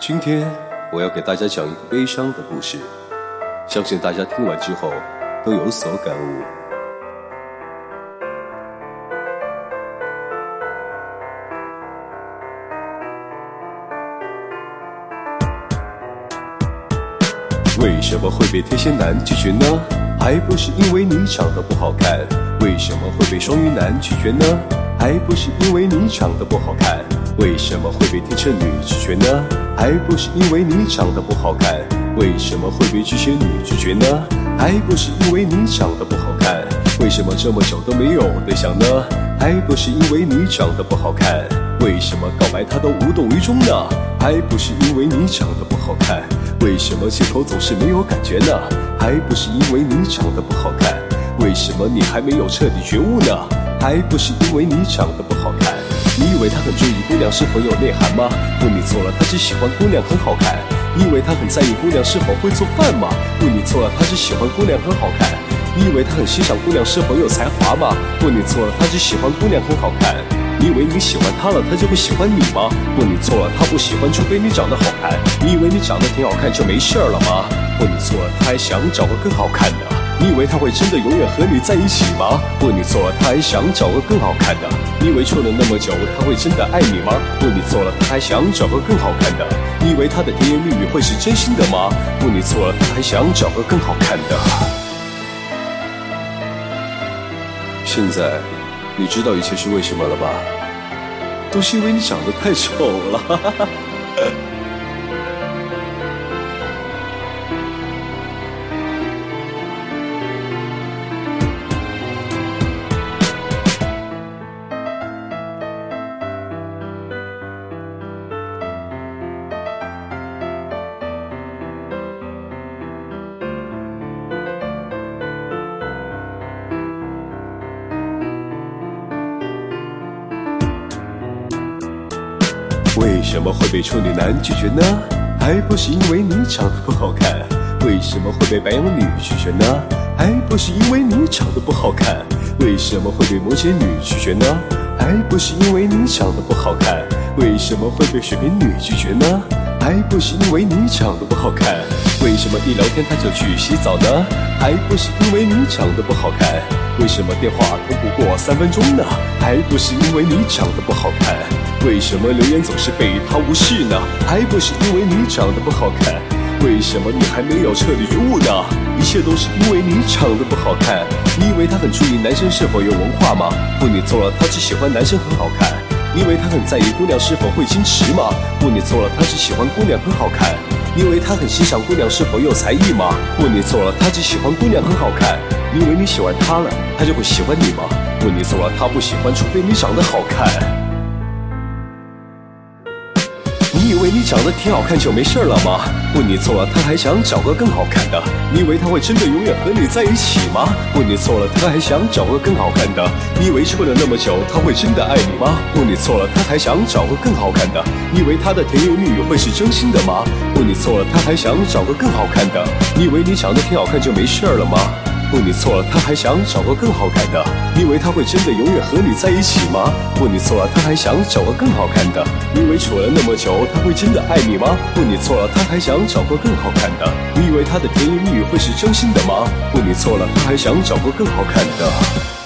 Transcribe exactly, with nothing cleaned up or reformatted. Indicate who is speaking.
Speaker 1: 今天我要给大家讲一个悲伤的故事，相信大家听完之后都有所感悟。为什么会被天蝎男拒绝呢？还不是因为你长得不好看。为什么会被双鱼男拒绝呢？还不是因为你长得不好看。为什么会被天秤女拒绝呢？还不是因为你长得不好看。为什么会被巨蟹女拒绝呢？还不是因为你长得不好看。为什么这么久都没有对象呢？还不是因为你长得不好看。为什么告白他都无动于衷呢？还不是因为你长得不好看。为什么借口总是没有感觉呢？还不是因为你长得不好看。为什么你还没有彻底觉悟呢？还不是因为你长得不好看。你以为他很注意姑娘是否有内涵吗？不，你错了，他只喜欢姑娘很好看。你以为他很在意姑娘是否会做饭吗？不，你错了，他只喜欢姑娘很好看。你以为他很欣赏姑娘是否有才华吗？不，你错了，他只喜欢姑娘很好看。你以为你喜欢他了，他就会喜欢你吗？不，你错了，他不喜欢除非你长得好看。你以为你长得挺好看就没事了吗？不，你错了，他还想找个更好看的。你以为他会真的永远和你在一起吗？不，你错了，他还想找个更好看的。你以为处了那么久，他会真的爱你吗？不，你错了，他还想找个更好看的。你以为他的甜言蜜语会是真心的吗？不，你错了，他还想找个更好看的。现在你知道一切是为什么了吧？都是因为你长得太丑了。为什么会被处女男拒绝呢？还不是因为你长得不好看。为什么会被白羊女拒绝呢？还不是因为你长得不好看。为什么会被摩羯女拒绝呢？还不是因为你长得不好看。为什么会被水瓶女拒绝呢？还不是因为你长得不好看。为什么一聊天他就去洗澡呢？还不是因为你长得不好看。为什么电话通不过三分钟呢？还不是因为你长得不好看。为什么留言总是被他无视呢？还不是因为你长得不好看。为什么你还没有彻底觉悟呢？一切都是因为你长得不好看。你以为他很注意男生是否有文化吗？不，你错了，他只喜欢男生很好看。你以为他很在意姑娘是否会矜持吗？不，你错了，他只喜欢姑娘很好看。你以为他很欣赏姑娘是否有才艺吗？不，你错了，他只喜欢姑娘很好看。你以为你喜欢他了，他就会喜欢你吗？不，你错了，他不喜欢除非你长得好看。你以为你长得挺好看就没事了吗？不，你错了，他还想找个更好看的。你以为他会真的永远和你在一起吗？不，你错了，他还想找个更好看的。你以为处了那么久，他会真的爱你吗？不，你错了，他还想找个更好看的。你以为他的甜言蜜语会是真心的吗？不，你错了，他还想找个更好看的。你以为你长得挺好看就没事了吗？不，你错了，他还想找个更好看的。你以为他会真的永远和你在一起吗？不，你错了，他还想找个更好看的。你以为处了那么久，他会真的爱你吗？不，你错了，他还想找个更好看的。你以为他的甜言蜜语会是真心的吗？不，你错了，他还想找个更好看的。